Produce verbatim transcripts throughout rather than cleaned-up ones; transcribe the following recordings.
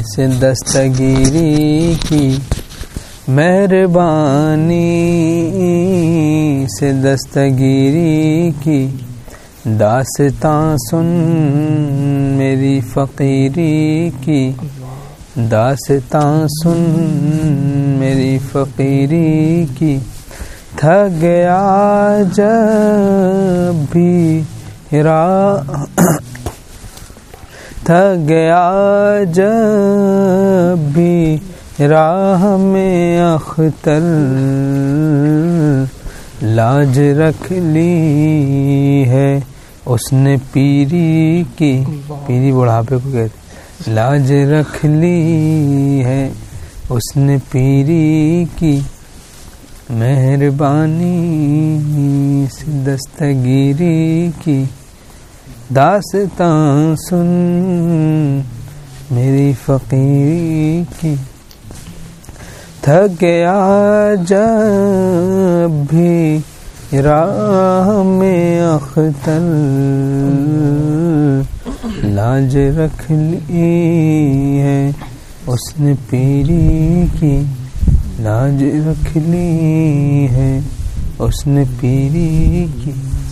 سے دستگیری کی، مہربانی سے دستگیری کی، داستاں سن میری فقیری کی، داستاں سن میری فقیری کی، تھک گیا جب بھی راہ تھک گیا جب بھی راہ میں اختر، لاج رکھ لی ہے اس نے پیری کی، پیری بڑھاپے کو کہتے، لاج رکھ لی ہے اس نے پیری کی، مہربانی سے دستگیری کی، داستاں سن میری فقیری کی، تھک گیا جب بھی راہ میں اختر، لاج رکھ لی ہے اس نے پیری کی، لاج رکھ لی ہے اس نے پیری کی۔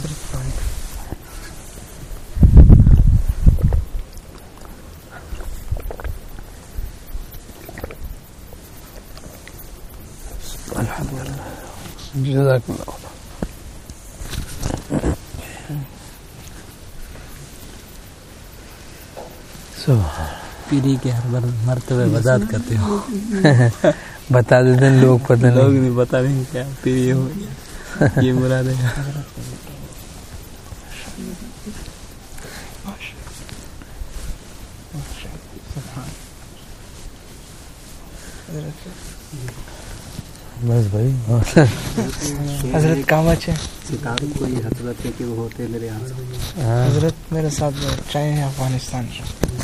جزاک اللہ۔ پیری کے ہر مرتبہ وضاحت کرتے ہو، بتا دیتے ہیں لوگ، پتہ لوگ نہیں بتا رہے کیا پیری ہو یہ مراد ہے۔ بس بھائی حضرت کام اچھے ستاروں کو یہ حضرت ہے کہ وہ ہوتے میرے یہاں، حضرت میرے ساتھ چاہے ہیں افغانستان سے